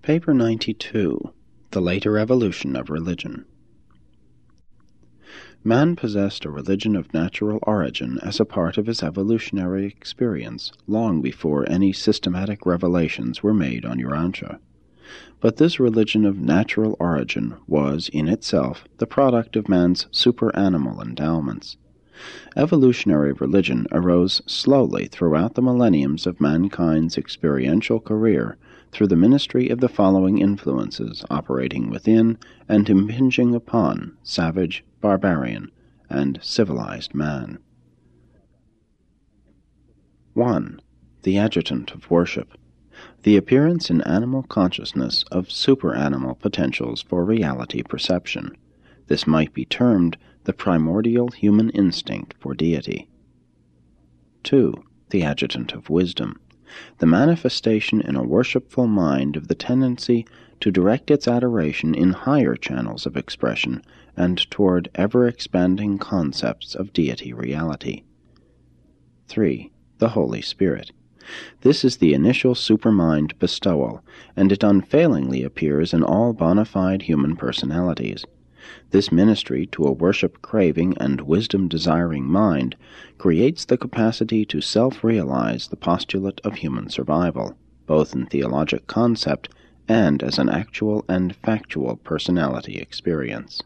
Paper 92. The Later Evolution of Religion. Man possessed a religion of natural origin as a part of his evolutionary experience long before any systematic revelations were made on Urantia. But this religion of natural origin was, in itself, the product of man's super-animal endowments. Evolutionary religion arose slowly throughout the millenniums of mankind's experiential career through the ministry of the following influences operating within and impinging upon savage, barbarian, and civilized man. 1. The adjutant of worship. The appearance in animal consciousness of super-animal potentials for reality perception. This might be termed the primordial human instinct for deity. 2. The adjutant of wisdom. The manifestation in a worshipful mind of the tendency to direct its adoration in higher channels of expression and toward ever-expanding concepts of deity reality. 3. The Holy Spirit. This is the initial supermind bestowal, and it unfailingly appears in all bona fide human personalities. This ministry to a worship-craving and wisdom-desiring mind creates the capacity to self-realize the postulate of human survival, both in theologic concept and as an actual and factual personality experience.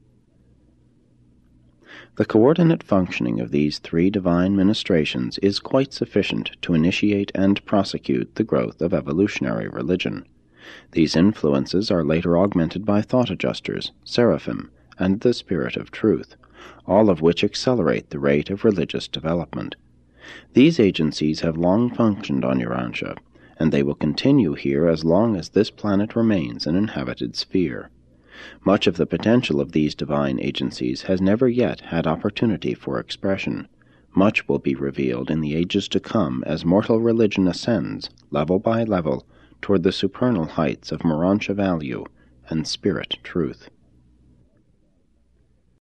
The coordinate functioning of these three divine ministrations is quite sufficient to initiate and prosecute the growth of evolutionary religion. These influences are later augmented by thought adjusters, seraphim, and the Spirit of Truth, all of which accelerate the rate of religious development. These agencies have long functioned on Urantia, and they will continue here as long as this planet remains an inhabited sphere. Much of the potential of these divine agencies has never yet had opportunity for expression. Much will be revealed in the ages to come as mortal religion ascends, level by level, toward the supernal heights of Morontia value and spirit truth.